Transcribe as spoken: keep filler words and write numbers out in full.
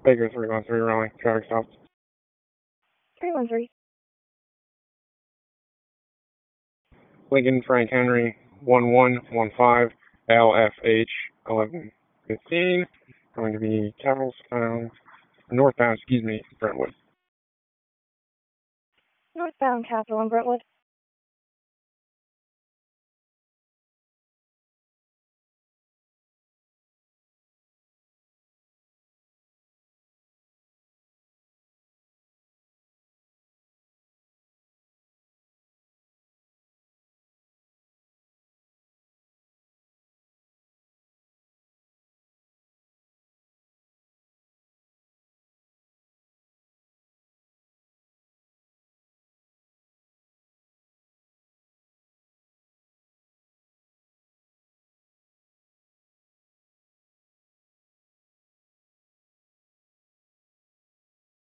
Baker three one three Raleigh, traffic stop. three one three. Lincoln Frank Henry one one one five L F H eleven fifteen. Going to be Capitals northbound, excuse me, Brentwood. Northbound Capital in Brentwood.